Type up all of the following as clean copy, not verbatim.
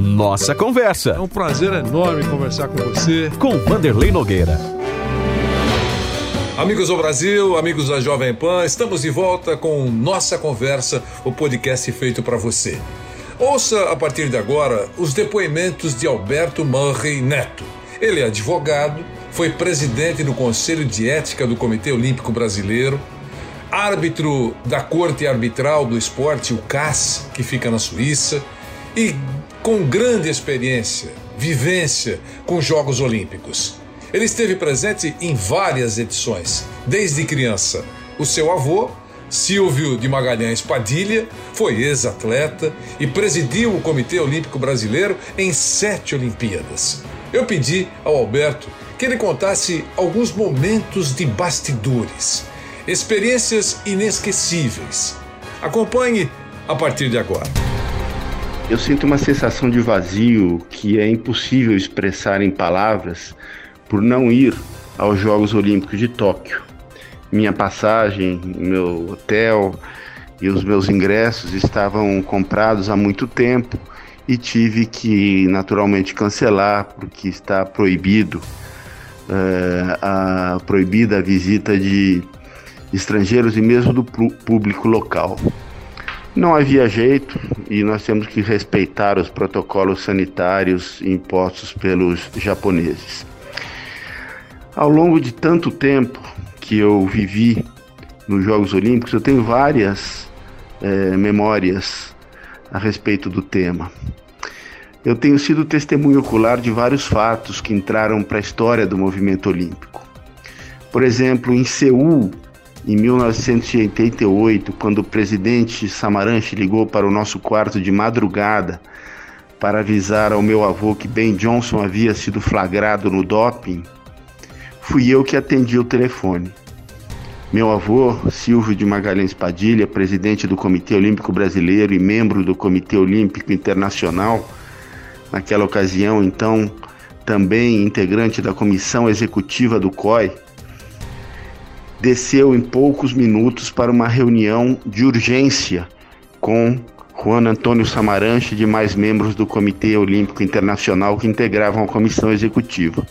Nossa Conversa. É um prazer enorme conversar com você. Com Vanderlei Nogueira. Amigos do Brasil, amigos da Jovem Pan, estamos de volta com Nossa Conversa, o podcast feito para você. Ouça a partir de agora os depoimentos de Alberto Murray Neto. Ele é advogado, foi presidente do Conselho de Ética do Comitê Olímpico Brasileiro, árbitro da Corte Arbitral do Esporte, o CAS, que fica na Suíça, e com grande experiência, vivência com os Jogos Olímpicos. Ele esteve presente em várias edições, desde criança. O seu avô, Silvio de Magalhães Padilha, foi ex-atleta e presidiu o Comitê Olímpico Brasileiro em 7 Olimpíadas. Eu pedi ao Alberto que ele contasse alguns momentos de bastidores, experiências inesquecíveis. Acompanhe a partir de agora. Eu sinto uma sensação de vazio que é impossível expressar em palavras por não ir aos Jogos Olímpicos de Tóquio. Minha passagem, meu hotel e os meus ingressos estavam comprados há muito tempo e tive que naturalmente cancelar porque está proibida a visita de estrangeiros e mesmo do público local. Não havia jeito e nós temos que respeitar os protocolos sanitários impostos pelos japoneses. Ao longo de tanto tempo que eu vivi nos Jogos Olímpicos, eu tenho várias memórias a respeito do tema. Eu tenho sido testemunho ocular de vários fatos que entraram para a história do movimento olímpico. Por exemplo, em Seul, em 1988, quando o presidente Samaranch ligou para o nosso quarto de madrugada para avisar ao meu avô que Ben Johnson havia sido flagrado no doping, fui eu que atendi o telefone. Meu avô, Silvio de Magalhães Padilha, presidente do Comitê Olímpico Brasileiro e membro do Comitê Olímpico Internacional, naquela ocasião, então, também integrante da comissão executiva do COI, desceu em poucos minutos para uma reunião de urgência com Juan Antônio Samaranch e demais membros do Comitê Olímpico Internacional que integravam a comissão executiva.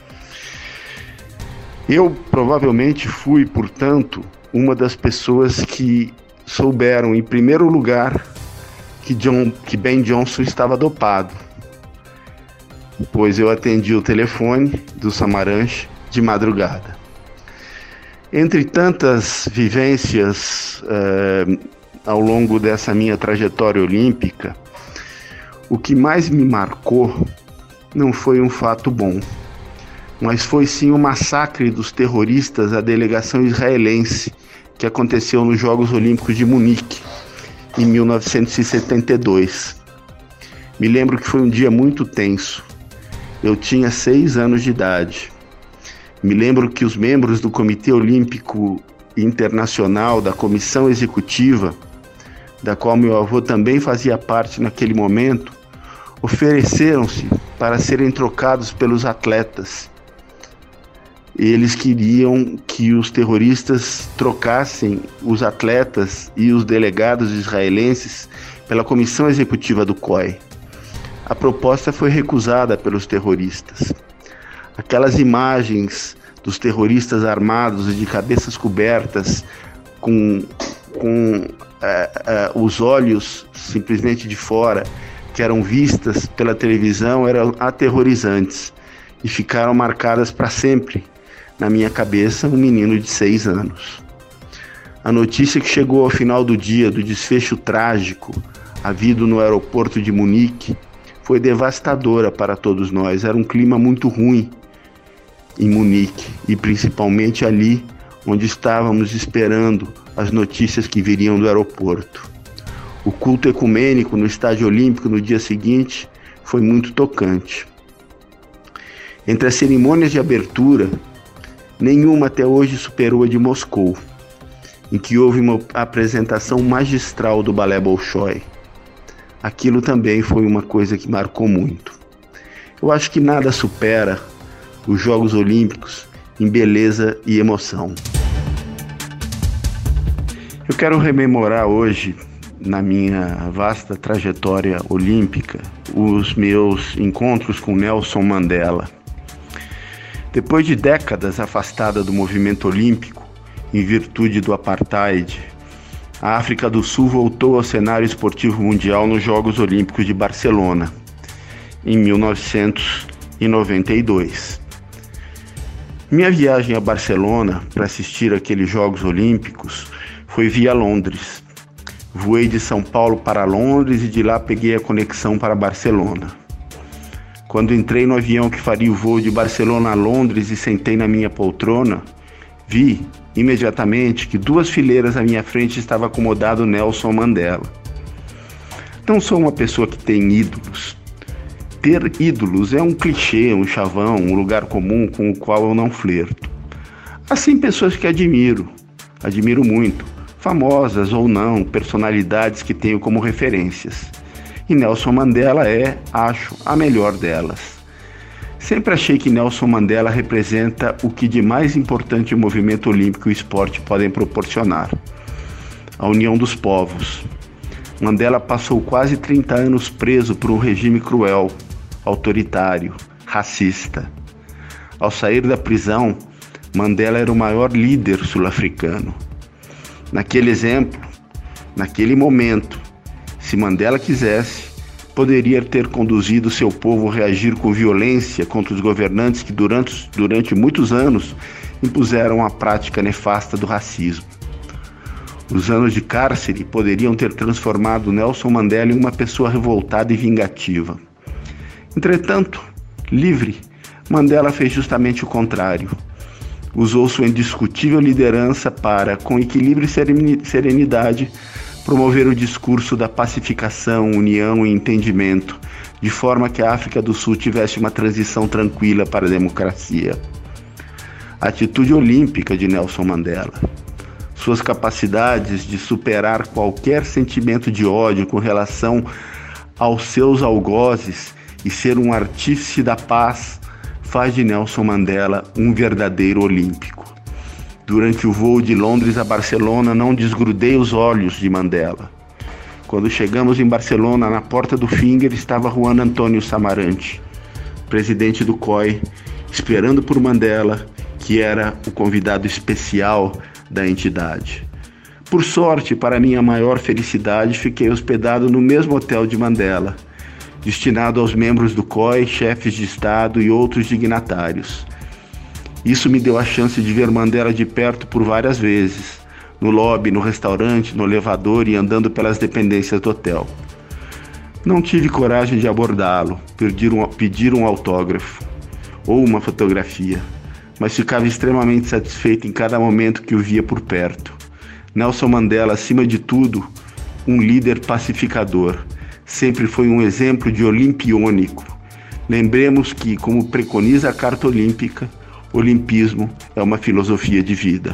Eu provavelmente fui, portanto, uma das pessoas que souberam, em primeiro lugar, que Ben Johnson estava dopado, pois eu atendi o telefone do Samaranch de madrugada. Entre tantas vivências ao longo dessa minha trajetória olímpica, o que mais me marcou não foi um fato bom, mas foi sim o massacre dos terroristas à delegação israelense que aconteceu nos Jogos Olímpicos de Munique, em 1972. Me lembro que foi um dia muito tenso. Eu tinha 6 anos de idade. Me lembro que os membros do Comitê Olímpico Internacional, da comissão executiva, da qual meu avô também fazia parte naquele momento, ofereceram-se para serem trocados pelos atletas. Eles queriam que os terroristas trocassem os atletas e os delegados israelenses pela comissão executiva do COI. A proposta foi recusada pelos terroristas. Aquelas imagens dos terroristas armados e de cabeças cobertas com os olhos simplesmente de fora, que eram vistas pela televisão, eram aterrorizantes e ficaram marcadas para sempre na minha cabeça, um menino de 6 anos. A notícia que chegou ao final do dia do desfecho trágico havido no aeroporto de Munique foi devastadora para todos nós. Era um clima muito ruim em Munique e principalmente ali onde estávamos esperando as notícias que viriam do aeroporto. O culto ecumênico no Estádio Olímpico no dia seguinte foi muito tocante. Entre as cerimônias de abertura, nenhuma até hoje superou a de Moscou, em que houve uma apresentação magistral do balé Bolshoi. Aquilo também foi uma coisa que marcou muito. Eu acho que nada supera os Jogos Olímpicos em beleza e emoção. Eu quero rememorar hoje na minha vasta trajetória olímpica, os meus encontros com Nelson Mandela. Depois de décadas afastada do movimento olímpico, em virtude do apartheid, a África do Sul voltou ao cenário esportivo mundial nos Jogos Olímpicos de Barcelona, em 1992. Minha viagem a Barcelona para assistir àqueles Jogos Olímpicos foi via Londres. Voei de São Paulo para Londres e de lá peguei a conexão para Barcelona. Quando entrei no avião que faria o voo de Barcelona a Londres e sentei na minha poltrona, vi imediatamente que 2 fileiras à minha frente estava acomodado Nelson Mandela. Não sou uma pessoa que tem ídolos. Ter ídolos é um clichê, um chavão, um lugar comum com o qual eu não flerto. Assim, pessoas que admiro muito, famosas ou não, personalidades que tenho como referências. E Nelson Mandela é, acho, a melhor delas. Sempre achei que Nelson Mandela representa o que de mais importante o movimento olímpico e o esporte podem proporcionar: a união dos povos. Mandela passou quase 30 anos preso por um regime cruel, autoritário, racista. Ao sair da prisão, Mandela era o maior líder sul-africano. Naquele exemplo, naquele momento, se Mandela quisesse, poderia ter conduzido seu povo a reagir com violência contra os governantes que durante muitos anos impuseram a prática nefasta do racismo. Os anos de cárcere poderiam ter transformado Nelson Mandela em uma pessoa revoltada e vingativa. Entretanto, livre, Mandela fez justamente o contrário. Usou sua indiscutível liderança para, com equilíbrio e serenidade, promover o discurso da pacificação, união e entendimento, de forma que a África do Sul tivesse uma transição tranquila para a democracia. A atitude olímpica de Nelson Mandela, suas capacidades de superar qualquer sentimento de ódio com relação aos seus algozes e ser um artífice da paz, faz de Nelson Mandela um verdadeiro olímpico. Durante o voo de Londres a Barcelona, não desgrudei os olhos de Mandela. Quando chegamos em Barcelona, na porta do Finger, estava Juan Antônio Samaranch, presidente do COI, esperando por Mandela, que era o convidado especial da entidade. Por sorte, para minha maior felicidade, fiquei hospedado no mesmo hotel de Mandela, destinado aos membros do COI, chefes de Estado e outros dignatários. Isso me deu a chance de ver Mandela de perto por várias vezes, no lobby, no restaurante, no elevador e andando pelas dependências do hotel. Não tive coragem de abordá-lo, pedir um autógrafo ou uma fotografia, mas ficava extremamente satisfeito em cada momento que o via por perto. Nelson Mandela, acima de tudo, um líder pacificador, sempre foi um exemplo de olimpiônico. Lembremos que, como preconiza a Carta Olímpica, o olimpismo é uma filosofia de vida.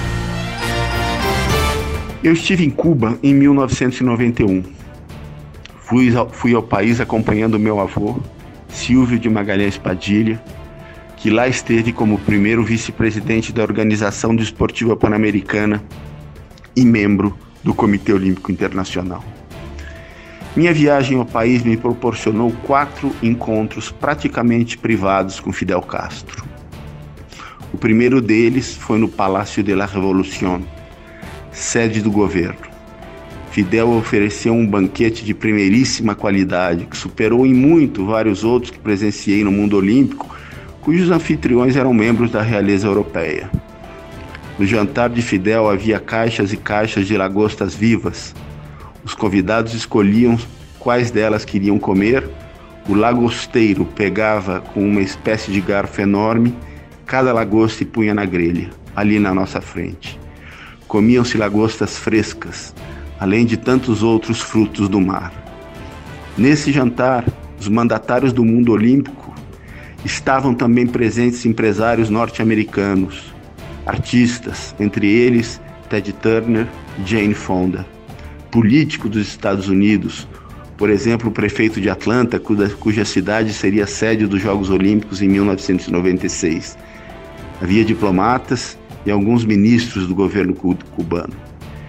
Eu estive em Cuba em 1991. Fui ao país acompanhando meu avô, Silvio de Magalhães Padilha, que lá esteve como primeiro vice-presidente da Organização Desportiva Pan-Americana e membro do Comitê Olímpico Internacional. Minha viagem ao país me proporcionou 4 encontros praticamente privados com Fidel Castro. O primeiro deles foi no Palácio de la Revolución, sede do governo. Fidel ofereceu um banquete de primeiríssima qualidade, que superou em muito vários outros que presenciei no mundo olímpico, cujos anfitriões eram membros da realeza europeia. No jantar de Fidel havia caixas e caixas de lagostas vivas. Os convidados escolhiam quais delas queriam comer. O lagosteiro pegava com uma espécie de garfo enorme cada lagosta e punha na grelha, ali na nossa frente. Comiam-se lagostas frescas, além de tantos outros frutos do mar. Nesse jantar, os mandatários do mundo olímpico estavam também presentes empresários norte-americanos, artistas, entre eles Ted Turner e Jane Fonda, político dos Estados Unidos, por exemplo, o prefeito de Atlanta, cuja cidade seria sede dos Jogos Olímpicos em 1996. Havia diplomatas e alguns ministros do governo cubano.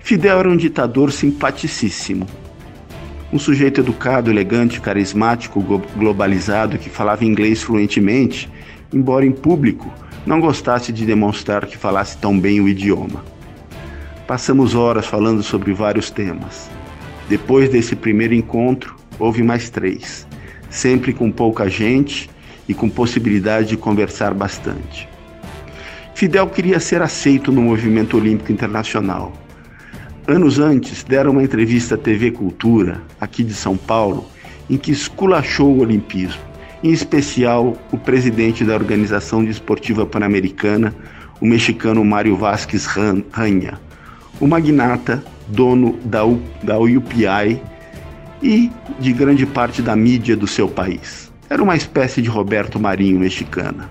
Fidel era um ditador simpaticíssimo. Um sujeito educado, elegante, carismático, globalizado, que falava inglês fluentemente, embora em público não gostasse de demonstrar que falasse tão bem o idioma. Passamos horas falando sobre vários temas. Depois desse primeiro encontro, houve mais 3, sempre com pouca gente e com possibilidade de conversar bastante. Fidel queria ser aceito no movimento olímpico internacional. Anos antes, deram uma entrevista à TV Cultura, aqui de São Paulo, em que esculachou o olimpismo, em especial o presidente da Organização Desportiva Pan-Americana, o mexicano Mário Vázquez Raña, o magnata, dono da UPI e de grande parte da mídia do seu país. Era uma espécie de Roberto Marinho mexicano.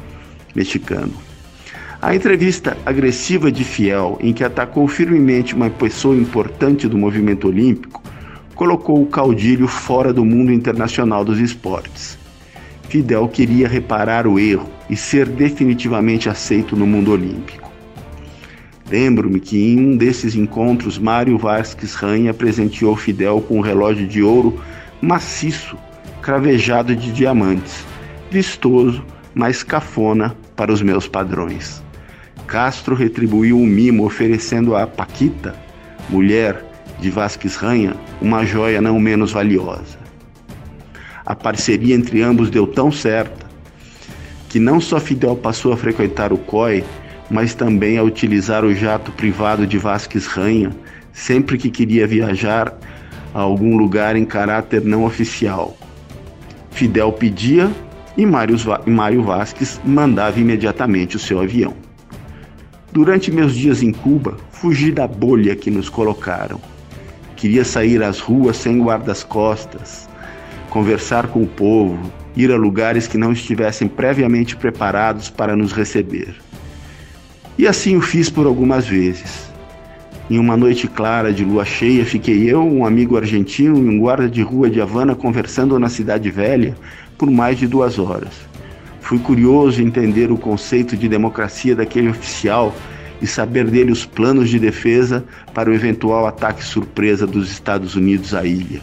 A entrevista agressiva de Fiel, em que atacou firmemente uma pessoa importante do movimento olímpico, colocou o caudilho fora do mundo internacional dos esportes. Fidel queria reparar o erro e ser definitivamente aceito no mundo olímpico. Lembro-me que em um desses encontros, Mário Vázquez Raña presenteou Fidel com um relógio de ouro maciço, cravejado de diamantes, vistoso, mas cafona para os meus padrões. Castro retribuiu o mimo oferecendo a Paquita, mulher de Vázquez Raña, uma joia não menos valiosa. A parceria entre ambos deu tão certa que não só Fidel passou a frequentar o COI, mas também a utilizar o jato privado de Vázquez Raña sempre que queria viajar a algum lugar em caráter não oficial. Fidel pedia e Mário Vázquez mandava imediatamente o seu avião. Durante meus dias em Cuba, fugi da bolha que nos colocaram. Queria sair às ruas sem guardas-costas, conversar com o povo, ir a lugares que não estivessem previamente preparados para nos receber. E assim o fiz por algumas vezes. Em uma noite clara de lua cheia, fiquei eu, um amigo argentino e um guarda de rua de Havana conversando na Cidade Velha por mais de 2 horas. Fui curioso em entender o conceito de democracia daquele oficial e saber dele os planos de defesa para o eventual ataque surpresa dos Estados Unidos à ilha.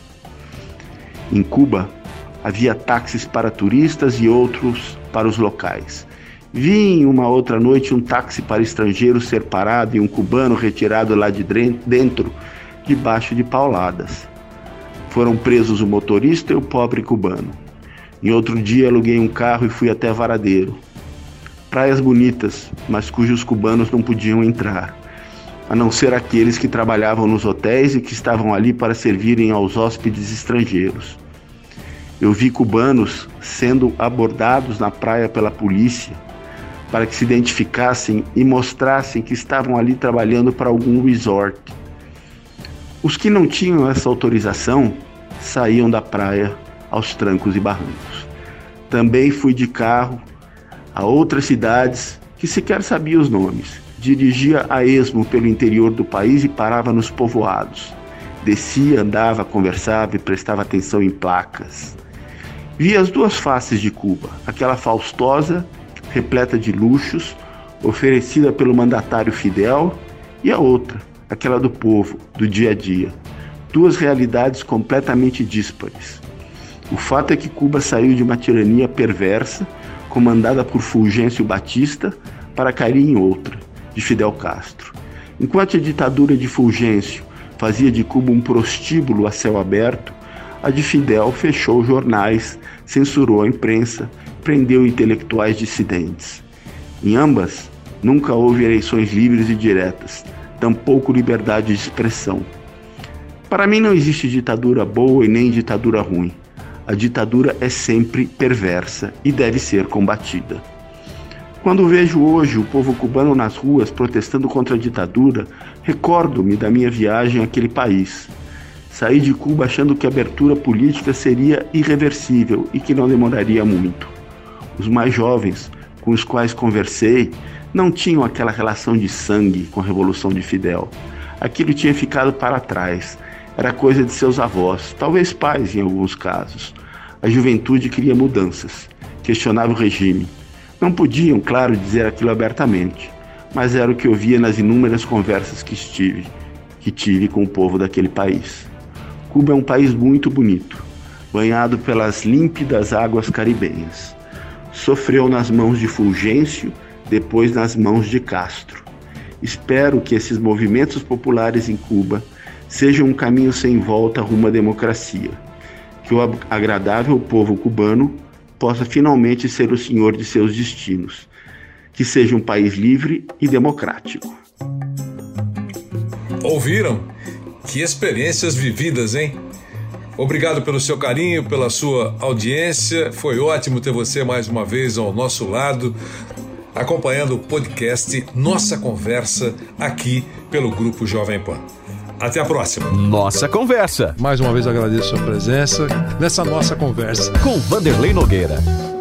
Em Cuba, havia táxis para turistas e outros para os locais. Vi em uma outra noite um táxi para estrangeiros ser parado e um cubano retirado lá de dentro, debaixo de pauladas. Foram presos o motorista e o pobre cubano. Em outro dia aluguei um carro e fui até Varadeiro. Praias bonitas, mas cujos cubanos não podiam entrar, a não ser aqueles que trabalhavam nos hotéis e que estavam ali para servirem aos hóspedes estrangeiros. Eu vi cubanos sendo abordados na praia pela polícia para que se identificassem e mostrassem que estavam ali trabalhando para algum resort. Os que não tinham essa autorização saíam da praia aos trancos e barrancos. Também fui de carro a outras cidades que sequer sabia os nomes. Dirigia a esmo pelo interior do país e parava nos povoados. Descia, andava, conversava e prestava atenção em placas. Vi as 2 faces de Cuba, aquela faustosa, repleta de luxos, oferecida pelo mandatário Fidel, e a outra, aquela do povo, do dia a dia. 2 realidades completamente díspares. O fato é que Cuba saiu de uma tirania perversa, comandada por Fulgêncio Batista, para cair em outra, de Fidel Castro. Enquanto a ditadura de Fulgêncio fazia de Cuba um prostíbulo a céu aberto, a de Fidel fechou jornais, censurou a imprensa, prendeu intelectuais dissidentes. Em ambas, nunca houve eleições livres e diretas, tampouco liberdade de expressão. Para mim não existe ditadura boa e nem ditadura ruim. A ditadura é sempre perversa e deve ser combatida. Quando vejo hoje o povo cubano nas ruas protestando contra a ditadura, recordo-me da minha viagem àquele país. Saí de Cuba achando que a abertura política seria irreversível e que não demoraria muito. Os mais jovens, com os quais conversei, não tinham aquela relação de sangue com a Revolução de Fidel. Aquilo tinha ficado para trás. Era coisa de seus avós, talvez pais em alguns casos. A juventude queria mudanças, questionava o regime. Não podiam, claro, dizer aquilo abertamente, mas era o que eu via nas inúmeras conversas que que tive com o povo daquele país. Cuba é um país muito bonito, banhado pelas límpidas águas caribenhas. Sofreu nas mãos de Fulgêncio, depois nas mãos de Castro. Espero que esses movimentos populares em Cuba sejam um caminho sem volta rumo à democracia, que o agradável povo cubano possa finalmente ser o senhor de seus destinos, que seja um país livre e democrático. Ouviram? Que experiências vividas, hein? Obrigado pelo seu carinho, pela sua audiência. Foi ótimo ter você mais uma vez ao nosso lado, acompanhando o podcast Nossa Conversa aqui pelo Grupo Jovem Pan. Até a próxima. Nossa Conversa. Mais uma vez agradeço a sua presença nessa nossa conversa. Com Vanderlei Nogueira.